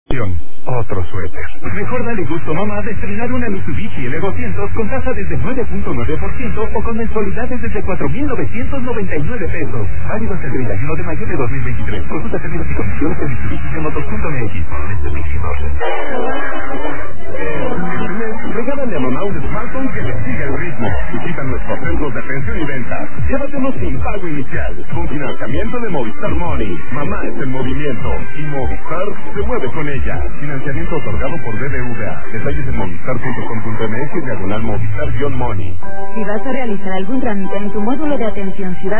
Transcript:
Otro suéter. Mejor dale gusto, mamá, de estrenar una Mitsubishi L200 con tasa desde 9.9% o con mensualidades desde 4,999 pesos. Válido hasta el 31 de mayo de 2023. Consulta términos y condiciones en Mitsubishi.mx. Regálale a mamá un smartphone que le siga el ritmo. Visita nuestros centros de atención y venta. Llévatelos sin pago inicial, con financiamiento de Movistar Money. Mamá es el movimiento y Movistar se mueve con ella. Financiamiento otorgado por BBVA. Detalles en movistar.com.mx/Movistar-Money. Si vas a realizar algún trámite en tu módulo de atención ciudad